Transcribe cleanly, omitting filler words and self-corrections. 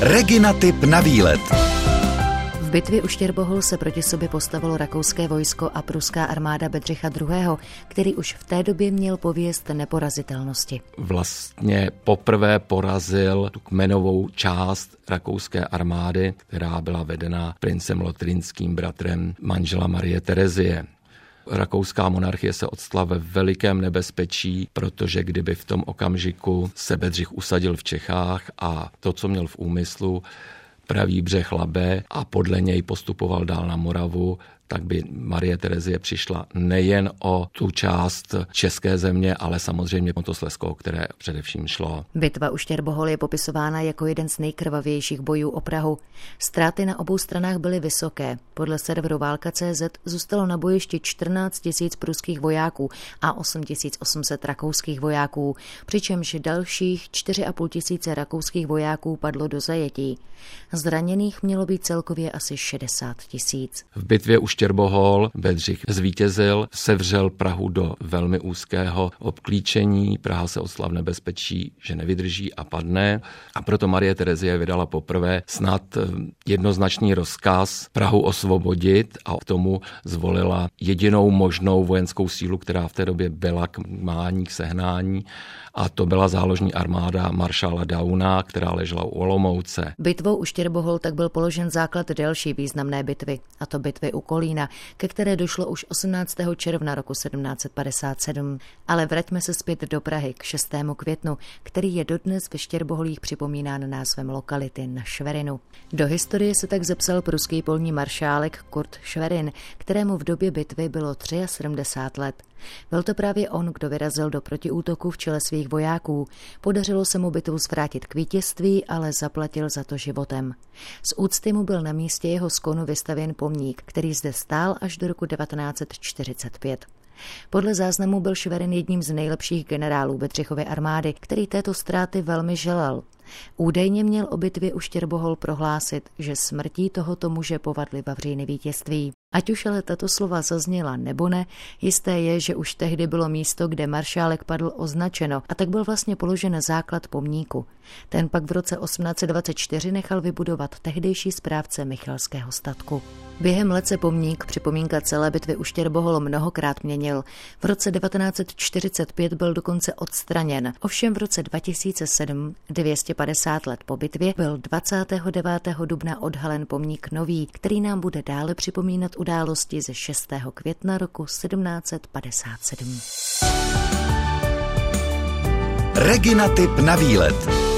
Regina tip na výlet. V bitvě u Štěrbohol se proti sobě postavilo rakouské vojsko a pruská armáda Bedřicha II., který už v té době měl pověst neporazitelnosti. Vlastně poprvé porazil tu kmenovou část rakouské armády, která byla vedena princem lotrinským, bratrem manžela Marie Terezie. Rakouská monarchie se odstla ve velikém nebezpečí, protože kdyby v tom okamžiku se Bedřich usadil v Čechách a to, co měl v úmyslu, pravý břeh Labe a podle něj postupoval dál na Moravu, tak by Marie Terezie přišla nejen o tu část české země, ale samozřejmě o to Slezsko, o které především šlo. Bitva u Štěrbohol je popisována jako jeden z nejkrvavějších bojů o Prahu. Ztráty na obou stranách byly vysoké. Podle serveru Válka.cz zůstalo na bojišti 14 000 pruských vojáků a 8 800 rakouských vojáků, přičemž dalších 4 500 rakouských vojáků padlo do zajetí. Zraněných mělo být celkově asi 60 000. V bitvě u Štěrbohol Bedřich zvítězil, sevřel Prahu do velmi úzkého obklíčení. Praha se odstla v nebezpečí, že nevydrží a padne. A proto Marie Terezie vydala poprvé snad jednoznačný rozkaz Prahu osvobodit a k tomu zvolila jedinou možnou vojenskou sílu, která v té době byla k mání, k sehnání. A to byla záložní armáda maršála Dauna, která ležela u Olomouce. Bitvou u Štěrbohol tak byl položen základ další významné bitvy, a to bitvy u Kolína, ke které došlo už 18. června roku 1757. Ale vraťme se zpět do Prahy k 6. květnu, který je dodnes ve Štěrboholích připomínán názvem lokality na Šverinu. Do historie se tak zapsal pruský polní maršálek Kurt Schwerin, kterému v době bitvy bylo 73 let. Byl to právě on, kdo vyrazil do protiútoku v čele svých vojáků. Podařilo se mu bitvu zvrátit k vítězství, ale zaplatil za to životem. Z úcty mu byl na místě jeho skonu vystavěn pomník, který zde stál až do roku 1945. Podle záznamu byl Schwerin jedním z nejlepších generálů Bedřichovy armády, který této ztráty velmi želal. Údajně měl o bitvě u Štěrbohol prohlásit, že smrtí tohoto muže povadly vavříny vítězství. Ať už ale tato slova zazněla nebo ne, jisté je, že už tehdy bylo místo, kde maršálek padl, označeno, a tak byl vlastně položen základ pomníku. Ten pak v roce 1824 nechal vybudovat tehdejší správce Michalského statku. Během let se pomník, připomínka celé bitvy u Štěrbohol, mnohokrát měnil. V roce 1945 byl dokonce odstraněn. Ovšem v roce 2007, 250 let po bitvě, byl 29. dubna odhalen pomník nový, který nám bude dále připomínat události ze 6. května roku 1757. Regina tip na výlet.